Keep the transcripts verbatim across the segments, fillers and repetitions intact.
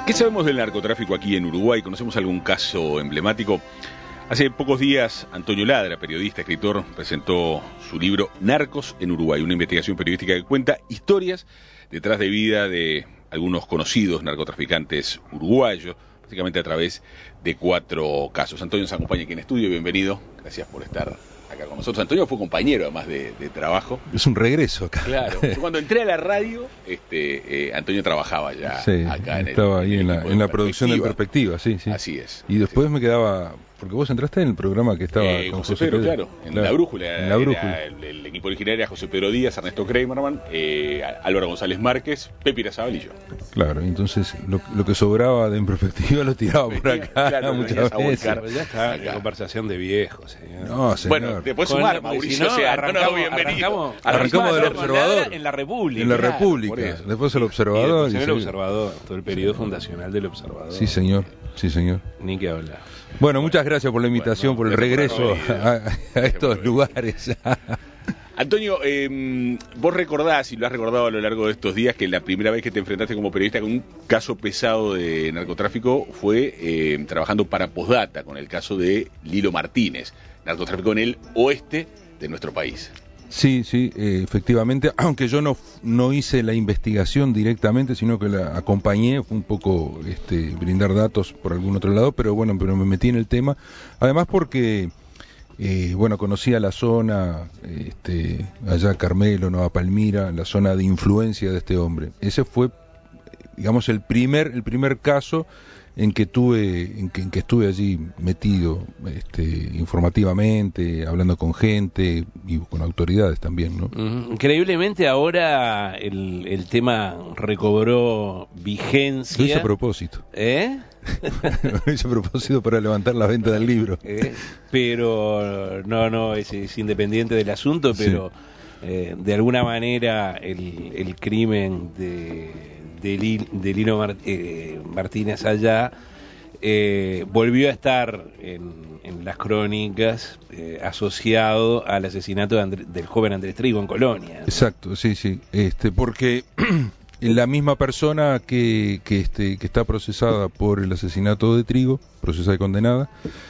¿Qué sabemos del narcotráfico aquí en Uruguay? ¿Conocemos algún caso emblemático? Hace pocos días, Antonio Ladra, periodista, escritor, presentó su libro Narcos en Uruguay, una investigación periodística que cuenta historias detrás de vida de algunos conocidos narcotraficantes uruguayos, básicamente a través de cuatro casos. Antonio nos acompaña aquí en estudio, bienvenido, gracias por estar acá con nosotros. Antonio fue compañero además de, de trabajo. Es un regreso acá. Claro, cuando entré a la radio, este, eh, Antonio trabajaba ya sí, acá en el, estaba ahí en, en la, en la producción de Perspectiva, sí, sí. Así es. Y después sí. me quedaba, porque vos entraste en el programa que estaba eh, con José, José Pedro, Pedro, claro, en claro, La Brújula. En La Brújula. El, el equipo original era José Pedro Díaz, Ernesto Kramerman, eh, Álvaro González Márquez, Pepe Irazábal y yo. Claro, entonces lo, lo que sobraba de En Perspectiva lo tiraba por acá, claro, muchas veces. Ya está, la conversación de viejos, señor. No, señor. Bueno, después Con sumar, la- Mauricio, si no, o sea, arrancamos, no, bienvenido. arrancamos, Arrancamos del con Observador. Ladra en la República. En la claro, República, por eso. después el Y Observador. después y el sí. Observador, todo el periodo fundacional del Observador. Sí, señor, sí, señor. Ni que hablar. Bueno, muchas gracias por la invitación, Bueno, por el gracias por regreso haber venido. a, a estos por lugares. Antonio, eh, vos recordás, y lo has recordado a lo largo de estos días, que la primera vez que te enfrentaste como periodista con un caso pesado de narcotráfico fue eh, trabajando para Postdata, con el caso de Lilo Martínez, narcotráfico en el oeste de nuestro país. Sí, sí, eh, efectivamente, aunque yo no, no hice la investigación directamente, sino que la acompañé, fue un poco este, brindar datos por algún otro lado, pero bueno, pero me metí en el tema, además porque, eh, bueno, conocía la zona, este, allá Carmelo, Nueva Palmira, la zona de influencia de este hombre. Ese fue, digamos, el primer, el primer caso en que tuve, en que, en que estuve allí metido, este, informativamente, hablando con gente y con autoridades también, ¿no? Mm, Increíblemente ahora el, el tema recobró vigencia. Lo hice a propósito. ¿Eh? Lo hice a propósito para levantar la venta del libro. Eh, pero no, no, es, es independiente del asunto, pero sí. eh, de alguna manera el, el crimen de de, Lil, de Lilo Mart, eh, Martínez allá eh, volvió a estar en, en las crónicas eh, asociado al asesinato de André, del joven Andrés Trigo en Colonia. Exacto, sí, sí, este, porque la misma persona que, que, este, que está procesada por el asesinato de Trigo, procesada y condenada,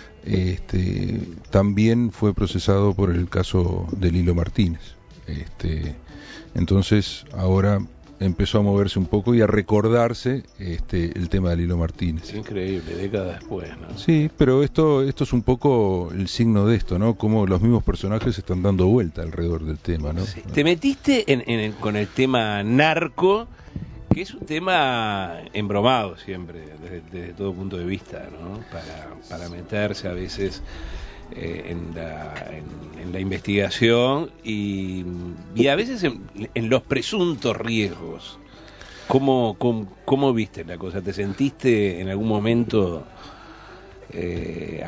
este, también fue procesado por el caso de Lilo Martínez. Este, entonces ahora empezó a moverse un poco y a recordarse este, el tema de Lilo Martínez. Es increíble, décadas después, ¿no? Sí, pero esto esto es un poco el signo de esto, ¿no? Cómo los mismos personajes están dando vuelta alrededor del tema, ¿no? Sí. Te metiste en, en el, con el tema narco, que es un tema embromado siempre, desde, desde todo punto de vista, ¿no? Para, para meterse a veces eh, en, la, en, en la investigación y, y a veces en, en los presuntos riesgos. ¿Cómo, cómo, ¿Cómo viste la cosa? ¿Te sentiste en algún momento eh,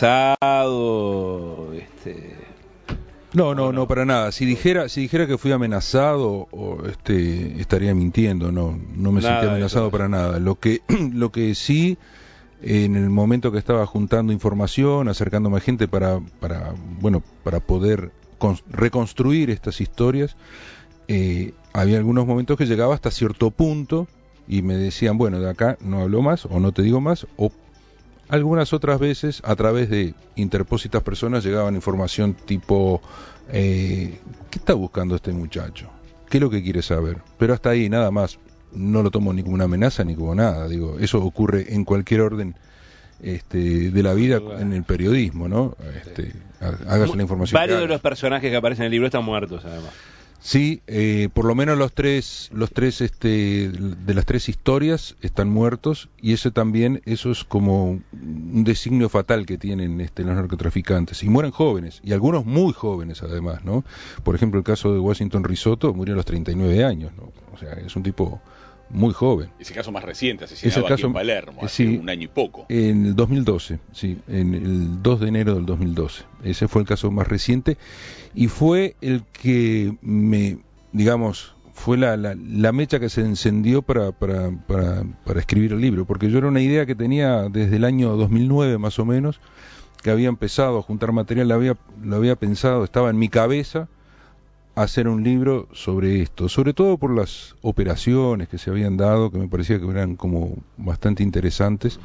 amenazado? Este... No, no, no, para nada. Si dijera, si dijera que fui amenazado, o este, estaría mintiendo. No, no me Nada sentí amenazado para nada. Lo que, lo que sí, en el momento que estaba juntando información, acercándome a gente para, para, bueno, para poder con, reconstruir estas historias, eh, había algunos momentos que llegaba hasta cierto punto y me decían, bueno, de acá no hablo más o no te digo más, o algunas otras veces a través de interpósitas personas llegaban información tipo eh, ¿qué está buscando este muchacho? ¿Qué es lo que quiere saber? Pero hasta ahí, nada más. No lo tomo ni como una amenaza ni como nada. Digo, eso ocurre en cualquier orden este, de la vida, en el periodismo, ¿no? Este, hágase la información. Varios de los personajes que aparecen en el libro están muertos, además. Sí, eh, por lo menos los tres, los tres, este, de las tres historias están muertos, y eso también, eso es como un designio fatal que tienen este, los narcotraficantes, y mueren jóvenes, y algunos muy jóvenes además, ¿no? Por ejemplo, el caso de Washington Risotto murió a los treinta y nueve años, ¿no? O sea, es un tipo muy joven. Ese caso más reciente, asesinado aquí caso, en Palermo, hace sí, un año y poco. En el dos mil doce, sí, en el dos de enero del dos mil doce. Ese fue el caso más reciente y fue el que me, digamos, fue la, la, la mecha que se encendió para, para, para, para escribir el libro, porque yo era una idea que tenía desde el año dos mil nueve más o menos, que había empezado a juntar material, lo había, lo había pensado, estaba en mi cabeza, hacer un libro sobre esto, sobre todo por las operaciones que se habían dado, que me parecía que eran como bastante interesantes,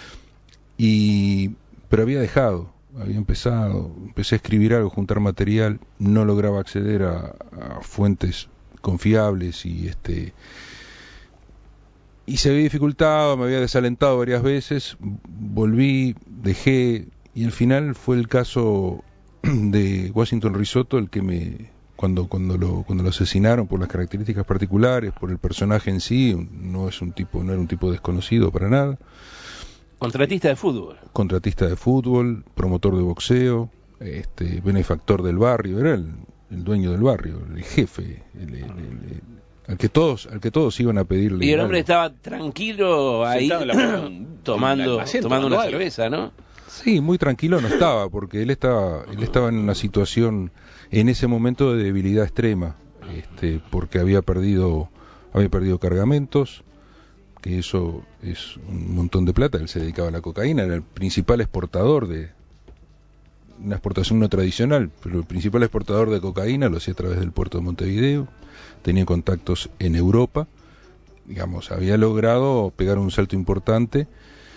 y pero había dejado, había empezado, empecé a escribir algo, juntar material, no lograba acceder a, a fuentes confiables y este y se había dificultado, me había desalentado varias veces, volví, dejé, y al final fue el caso de Washington Risotto el que me cuando cuando lo cuando lo asesinaron, por las características particulares, por el personaje en sí, no es un tipo no era un tipo desconocido para nada. Contratista de fútbol. Contratista de fútbol, promotor de boxeo, este benefactor del barrio, era el, el dueño del barrio, el jefe, el, el, el, el, al que todos al que todos iban a pedirle. Y el hombre algo. Estaba tranquilo ahí tomando tomando una cerveza, ¿no? Sí, muy tranquilo no estaba, porque él estaba él estaba en una situación en ese momento de debilidad extrema, este porque había perdido había perdido cargamentos, que eso es un montón de plata. Él se dedicaba a la cocaína, era el principal exportador de una exportación no tradicional, pero el principal exportador de cocaína lo hacía a través del puerto de Montevideo, tenía contactos en Europa, digamos, había logrado pegar un salto importante,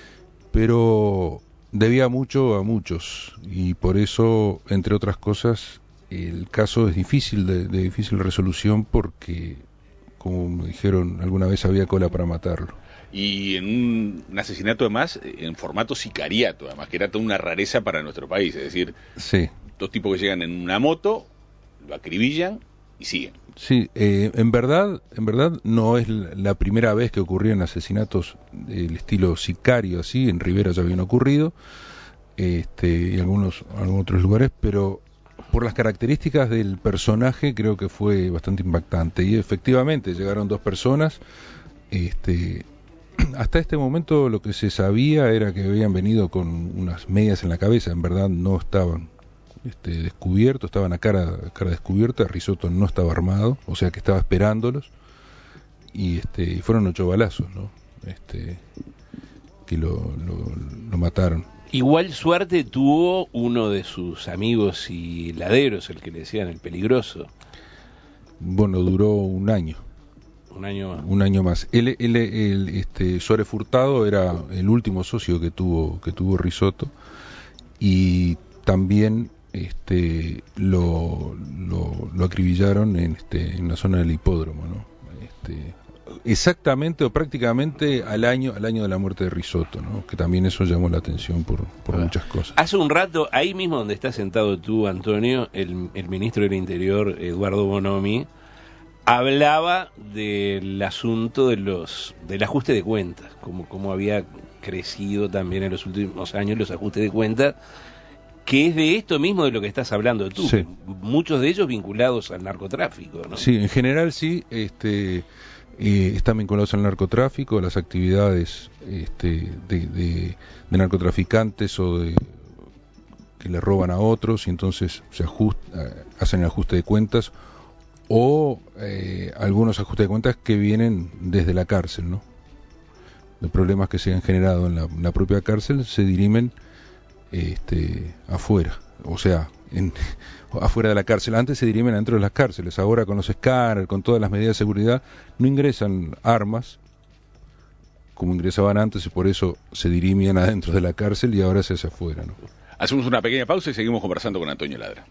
pero debía mucho a muchos, y por eso, entre otras cosas, el caso es difícil, de, de difícil resolución, porque, como me dijeron alguna vez, había cola para matarlo. Y en un, un asesinato además en formato sicariato, además, que era toda una rareza para nuestro país, es decir, sí. Dos tipos que llegan en una moto, lo acribillan y siguen. Sí, eh, en verdad, en verdad no es la primera vez que ocurrían asesinatos del estilo sicario, así, en Rivera ya habían ocurrido, este, y algunos, algunos otros lugares, pero por las características del personaje creo que fue bastante impactante, y efectivamente llegaron dos personas, este, hasta este momento lo que se sabía era que habían venido con unas medias en la cabeza, en verdad no estaban Este, descubierto, estaban a cara, a cara descubierta, Risotto no estaba armado, o sea que estaba esperándolos, y este y fueron ocho balazos, ¿no? Este, que lo, lo, lo mataron. Igual suerte tuvo uno de sus amigos y laderos, el que le decían el peligroso. Bueno, duró un año. Un año más. Un año más. Él, él, él, este, Suárez Furtado era el último socio que tuvo, que tuvo Risotto, y también este lo, lo, lo acribillaron en este en la zona del hipódromo, ¿no? Este, exactamente o prácticamente al año al año de la muerte de Risotto, ¿no? Que también eso llamó la atención por, por ah. muchas cosas. Hace un rato, ahí mismo donde estás sentado tú, Antonio, el, el ministro del Interior, Eduardo Bonomi, hablaba del asunto de los del ajuste de cuentas, como, como había crecido también en los últimos años los ajustes de cuentas, que es de esto mismo de lo que estás hablando tú, sí. Muchos de ellos vinculados al narcotráfico, ¿no? Sí, en general sí, este, eh, están vinculados al narcotráfico, a las actividades este, de, de, de narcotraficantes o de que le roban a otros, y entonces se ajusta, hacen el ajuste de cuentas, o eh, algunos ajustes de cuentas que vienen desde la cárcel, ¿no? De problemas que se han generado en la, en la propia cárcel se dirimen este afuera, o sea, en, afuera de la cárcel. Antes se dirimen dentro de las cárceles, ahora con los escáneres, con todas las medidas de seguridad, no ingresan armas como ingresaban antes, y por eso se dirimían adentro de la cárcel, y ahora se hace afuera, ¿no? Hacemos una pequeña pausa y seguimos conversando con Antonio Ladra.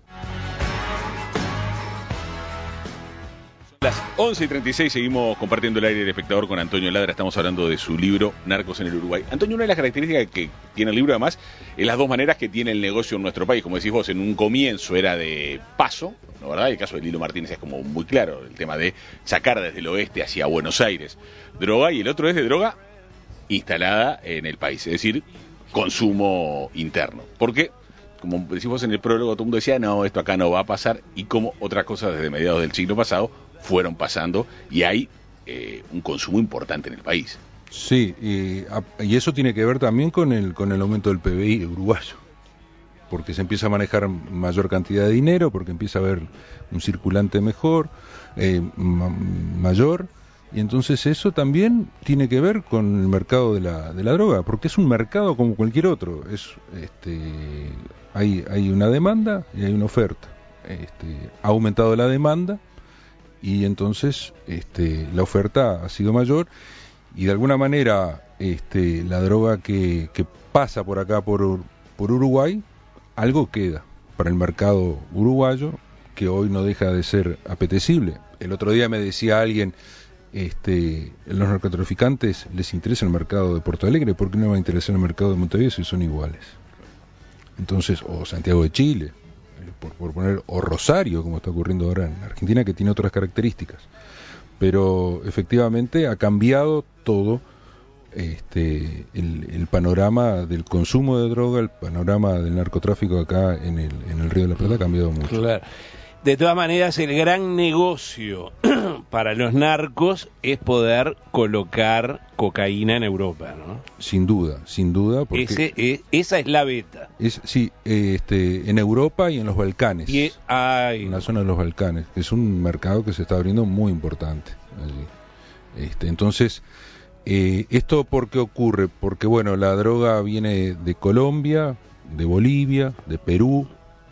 Las once y treinta y seis seguimos compartiendo el aire del espectador con Antonio Ladra. Estamos hablando de su libro Narcos en el Uruguay. Antonio, una de las características que tiene el libro además es las dos maneras que tiene el negocio en nuestro país. Como decís vos, en un comienzo era de paso, ¿no, verdad? El caso de Lilo Martínez es como muy claro, el tema de sacar desde el oeste hacia Buenos Aires droga, y el otro es de droga instalada en el país, es decir, consumo interno. Porque, como decimos en el prólogo, todo el mundo decía, no, esto acá no va a pasar, y como otras cosas desde mediados del siglo pasado fueron pasando, y hay eh, un consumo importante en el país. Sí, y, y eso tiene que ver también con el con el aumento del P B I uruguayo, porque se empieza a manejar mayor cantidad de dinero, porque empieza a haber un circulante mejor, eh, ma- mayor, y entonces eso también tiene que ver con el mercado de la de la droga, porque es un mercado como cualquier otro. Es este hay hay una demanda y hay una oferta. este, ha aumentado la demanda y entonces este, la oferta ha sido mayor y de alguna manera este, la droga que, que pasa por acá por, por Uruguay, algo queda para el mercado uruguayo que hoy no deja de ser apetecible. El otro día me decía alguien, este, los narcotraficantes les interesa el mercado de Porto Alegre, ¿por qué no va a interesar el mercado de Montevideo si son iguales? Entonces, o Santiago de Chile, por, por poner, o Rosario, como está ocurriendo ahora en Argentina, que tiene otras características. Pero efectivamente ha cambiado todo este, el, el panorama del consumo de droga, el panorama del narcotráfico acá en el, en el Río de la Plata ha cambiado mucho. Claro. De todas maneras, el gran negocio para los narcos es poder colocar cocaína en Europa, ¿no? Sin duda, sin duda. Porque Ese, es, esa es la beta. Es, sí, eh, este, en Europa y en los Balcanes. Y, ay, en la zona de los Balcanes. Es un mercado que se está abriendo muy importante allí. Este, entonces, eh, ¿esto por qué ocurre? Porque, bueno, la droga viene de Colombia, de Bolivia, de Perú,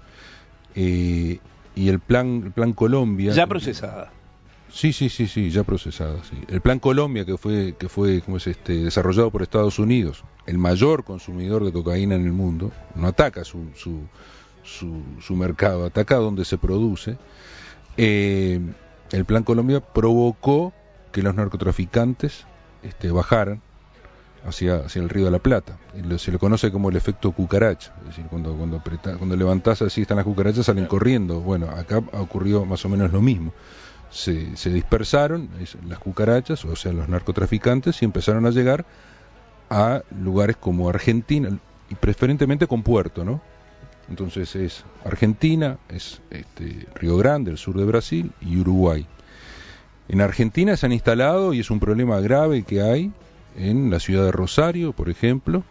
eh, y el plan, el plan Colombia... Ya procesada. Sí, sí, sí, sí, ya procesada, sí. El plan Colombia, que fue, que fue ¿cómo es este, desarrollado por Estados Unidos, el mayor consumidor de cocaína en el mundo, no ataca su, su, su, su mercado, ataca donde se produce. Eh, el plan Colombia provocó que los narcotraficantes este, bajaran hacia, hacia el Río de la Plata. Se le conoce como el efecto cucaracha, es decir, cuando, cuando, apretás, cuando levantás así están las cucarachas, salen corriendo. Bueno, acá ocurrió más o menos lo mismo. Se, se dispersaron las cucarachas, o sea, los narcotraficantes, y empezaron a llegar a lugares como Argentina, y preferentemente con puerto, ¿no? Entonces es Argentina, es este, Río Grande, el sur de Brasil, y Uruguay. En Argentina se han instalado, y es un problema grave que hay, en la ciudad de Rosario, por ejemplo,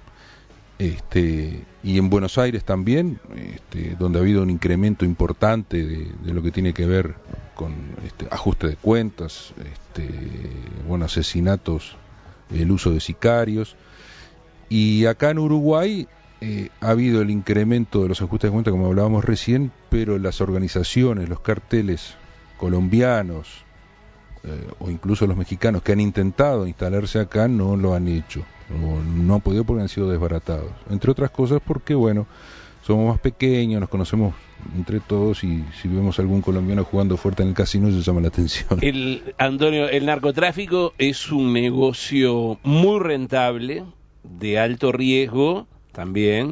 este, y en Buenos Aires también, este, donde ha habido un incremento importante de, de lo que tiene que ver con este, ajuste de cuentas, este, bueno, asesinatos, el uso de sicarios. Y acá en Uruguay eh, ha habido el incremento de los ajustes de cuentas, como hablábamos recién, pero las organizaciones, los carteles colombianos, eh, o incluso los mexicanos que han intentado instalarse acá no lo han hecho, no, no han podido porque han sido desbaratados, entre otras cosas porque, bueno, somos más pequeños, nos conocemos entre todos y si vemos algún colombiano jugando fuerte en el casino se llama la atención. El, Antonio, el narcotráfico es un negocio muy rentable, de alto riesgo también,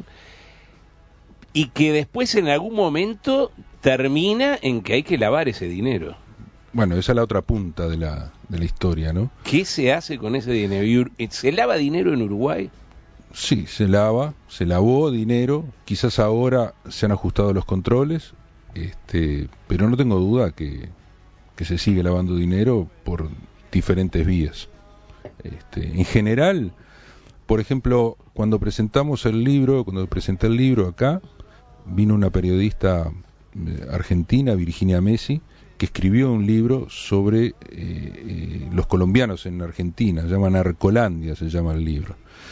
y que después en algún momento termina en que hay que lavar ese dinero. Bueno, esa es la otra punta de la, de la historia, ¿no? ¿Qué se hace con ese dinero? ¿Se lava dinero en Uruguay? Sí, se lava, se lavó dinero, quizás ahora se han ajustado los controles, este, pero no tengo duda que, que se sigue lavando dinero por diferentes vías. Este, en general, por ejemplo, cuando presentamos el libro, cuando presenté el libro acá, vino una periodista argentina, Virginia Messi, que escribió un libro sobre eh, eh, los colombianos en Argentina, se llama Narcolandia, se llama el libro.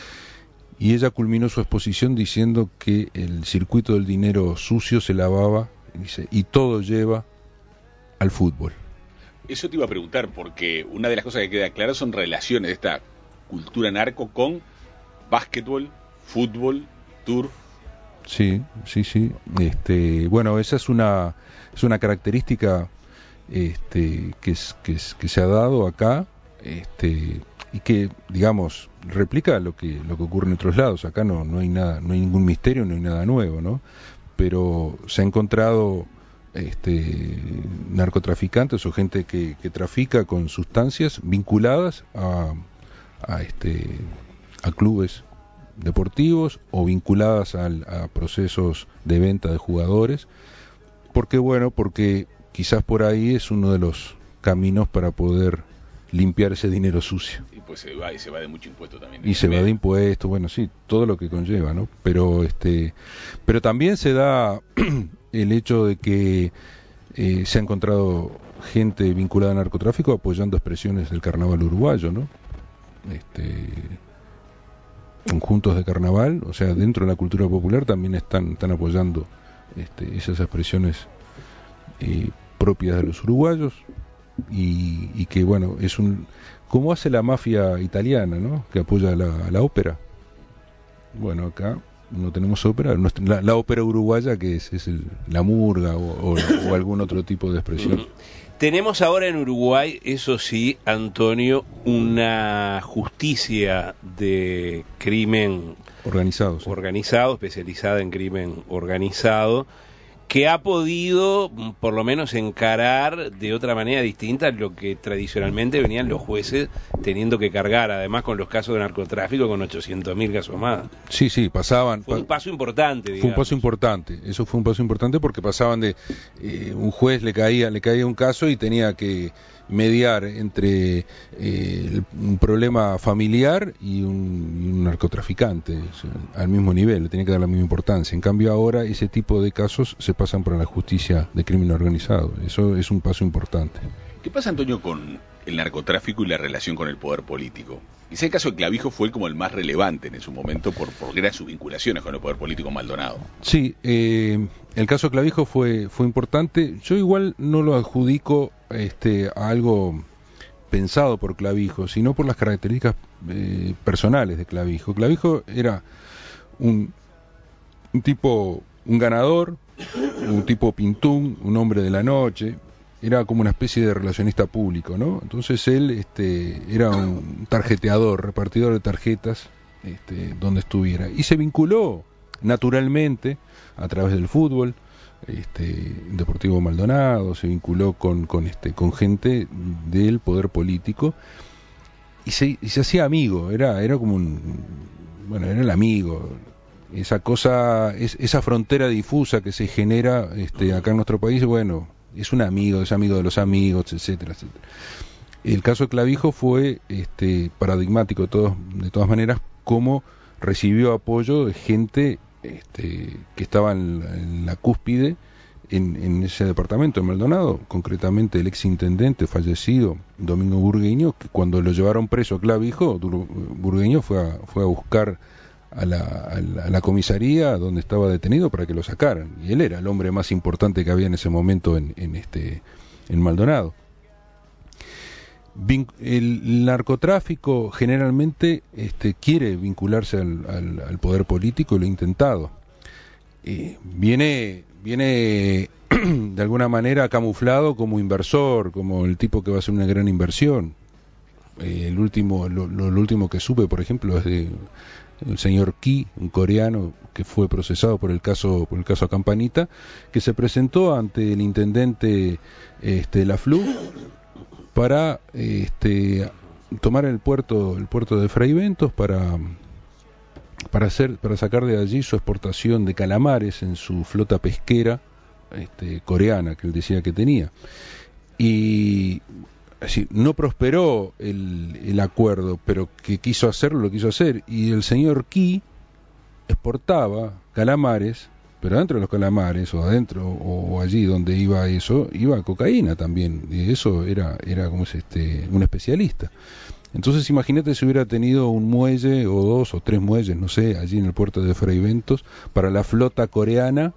Y ella culminó su exposición diciendo que el circuito del dinero sucio se lavaba, dice, y todo lleva al fútbol. Eso te iba a preguntar, porque una de las cosas que queda clara son relaciones de esta cultura narco con básquetbol, fútbol, turf. Sí, sí, sí. Este, bueno, esa es una es una característica este, que es, que es, que se ha dado acá, este, y que, digamos, replica lo que lo que ocurre en otros lados. Acá no no hay nada, no hay ningún misterio, no hay nada nuevo, ¿no? Pero se ha encontrado este narcotraficantes o gente que, que trafica con sustancias vinculadas a a este a clubes deportivos o vinculadas al, a procesos de venta de jugadores, porque bueno, porque quizás por ahí es uno de los caminos para poder limpiar ese dinero sucio. Y pues se va y se va de mucho impuesto también. Y se va de impuestos, bueno, sí, todo lo que conlleva, ¿no? Pero este, pero también se da el hecho de que eh, se ha encontrado gente vinculada al narcotráfico apoyando expresiones del carnaval uruguayo, ¿no? Este, conjuntos de carnaval, o sea, dentro de la cultura popular también están, están apoyando este, esas expresiones eh, propias de los uruguayos y, y que bueno, es un, como hace la mafia italiana, ¿no? Que apoya la, la ópera. Bueno, acá no tenemos ópera, nuestra, la, la ópera uruguaya que es, es el, la murga o, o, o algún otro tipo de expresión. Mm. Tenemos ahora en Uruguay, eso sí, Antonio, una justicia de crimen organizado, sí. organizado, especializada en crimen organizado, que ha podido, por lo menos, encarar de otra manera distinta lo que tradicionalmente venían los jueces teniendo que cargar, además con los casos de narcotráfico, con ochocientos mil casos más. Sí, sí, pasaban... Fue un paso importante, digamos. Fue un paso importante, eso fue un paso importante porque pasaban de... Eh, un juez le caía, le caía un caso y tenía que mediar entre eh, un problema familiar y un, y un narcotraficante, o sea, al mismo nivel, le tenía que dar la misma importancia. En cambio ahora ese tipo de casos se pasan para la justicia de crimen organizado, eso es un paso importante. ¿Qué pasa, Antonio, con el narcotráfico y la relación con el poder político? Quizá el caso de Clavijo fue como el más relevante en su momento por, por eran sus vinculaciones con el poder político Maldonado. Sí, eh, el caso de Clavijo fue, fue importante. Yo igual no lo adjudico este, a algo pensado por Clavijo, sino por las características eh, personales de Clavijo. Clavijo era un, un tipo, un ganador, un tipo pintún, un hombre de la noche. Era como una especie de relacionista público, ¿no? Entonces él este, era un tarjeteador, repartidor de tarjetas, este, donde estuviera. Y se vinculó naturalmente a través del fútbol, este, Deportivo Maldonado, se vinculó con, con, este, con gente del poder político y se, y se hacía amigo, era, era como un... bueno, era el amigo... Esa cosa, es, esa frontera difusa que se genera este, acá en nuestro país, bueno... es un amigo, es amigo de los amigos, etcétera, etcétera. El caso de Clavijo fue este, paradigmático de, todos, de todas maneras, cómo recibió apoyo de gente este, que estaba en la, en la cúspide en, en ese departamento, en Maldonado, concretamente el ex intendente fallecido, Domingo Burgueño, que cuando lo llevaron preso a Clavijo, Burgueño fue a, fue a buscar A la, a, la, a la comisaría donde estaba detenido para que lo sacaran, y él era el hombre más importante que había en ese momento en, en este en Maldonado. Vin, el narcotráfico generalmente este, quiere vincularse al, al, al poder político y lo ha intentado. Eh, viene viene de alguna manera camuflado como inversor, como el tipo que va a hacer una gran inversión. Eh, el último lo, lo, lo último que supe, por ejemplo, es de el señor Ki, un coreano que fue procesado por el caso por el caso Campanita, que se presentó ante el intendente este Laflú para este tomar el puerto el puerto de Fraiventos para para hacer para sacar de allí su exportación de calamares en su flota pesquera este coreana que él decía que tenía. Y así, no prosperó el, el acuerdo, pero que quiso hacerlo, lo quiso hacer. Y el señor Ki exportaba calamares, pero adentro de los calamares, o adentro, o, o allí donde iba eso, iba cocaína también. Y eso era, era como es este, un especialista. Entonces imagínate si hubiera tenido un muelle, o dos, o tres muelles, no sé, allí en el puerto de Fraiventos, para la flota coreana,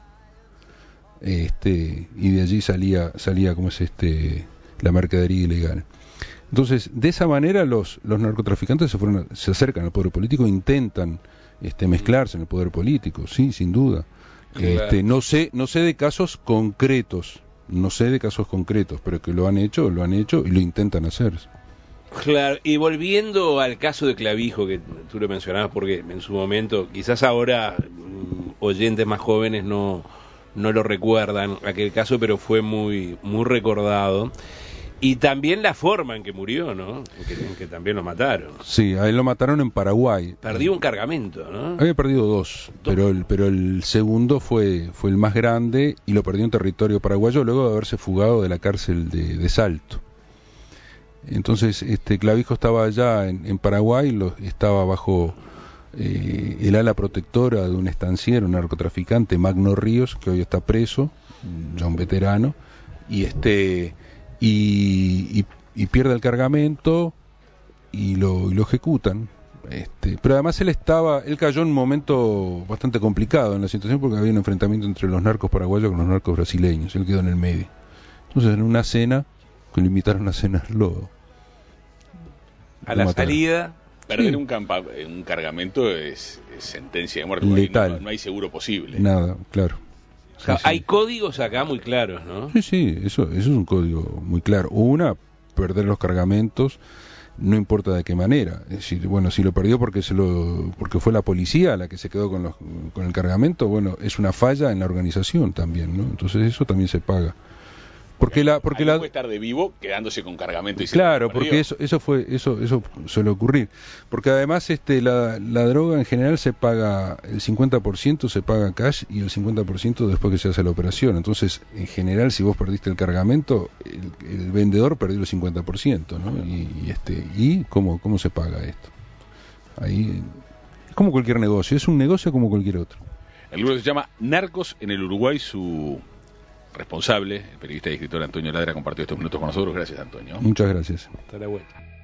este, y de allí salía, salía como es este... la mercadería ilegal. Entonces, de esa manera los los narcotraficantes se fueron a, se acercan al poder político, intentan este mezclarse en el poder político, sí, sin duda. Claro. Este, no sé no sé de casos concretos, no sé de casos concretos, pero que lo han hecho, lo han hecho y lo intentan hacer. Claro, y volviendo al caso de Clavijo, que tú lo mencionabas, porque en su momento, quizás ahora oyentes más jóvenes no no lo recuerdan aquel caso, pero fue muy muy recordado. Y también la forma en que murió, ¿no? En que, en que también lo mataron. Sí, a él lo mataron en Paraguay. Perdió un cargamento, ¿no? Había perdido dos, dos. pero el pero el segundo fue fue el más grande y lo perdió en territorio paraguayo luego de haberse fugado de la cárcel de, de Salto. Entonces, este Clavijo estaba allá en, en Paraguay, lo, estaba bajo eh, el ala protectora de un estanciero, un narcotraficante, Magno Ríos, que hoy está preso, ya un veterano, y este y, y, y pierde el cargamento y lo, y lo ejecutan. Este, pero además él estaba, él cayó en un momento bastante complicado en la situación porque había un enfrentamiento entre los narcos paraguayos con los narcos brasileños. Él quedó en el medio. Entonces, en una cena, que lo invitaron a cenarlo, a la salida. Perder sí. un, campa, un cargamento es, es sentencia de muerte. Letal. No, no hay seguro posible. Nada, claro. Sí, sí. Hay sí. códigos acá muy claros, ¿no? Sí, sí, eso, eso es un código muy claro. Una, perder los cargamentos, no importa de qué manera. Es decir, bueno, si lo perdió porque se lo, porque fue la policía la que se quedó con, los, con el cargamento, bueno, es una falla en la organización también, ¿no? Entonces eso también se paga. Porque la, porque la puede estar de vivo quedándose con cargamento y claro, porque eso, eso fue, eso, eso suele ocurrir. Porque además, este, la, la droga en general se paga, el cincuenta por ciento se paga cash y el cincuenta por ciento después que se hace la operación. Entonces, en general, si vos perdiste el cargamento, el, el vendedor perdió el cincuenta por ciento, ¿no? Y, y este, y cómo, cómo se paga esto. Ahí, es como cualquier negocio, es un negocio como cualquier otro. El libro se llama Narcos en el Uruguay. Su responsable, el periodista y escritor Antonio Ladra, compartió estos minutos con nosotros. Gracias, Antonio. Muchas gracias. Hasta la vuelta.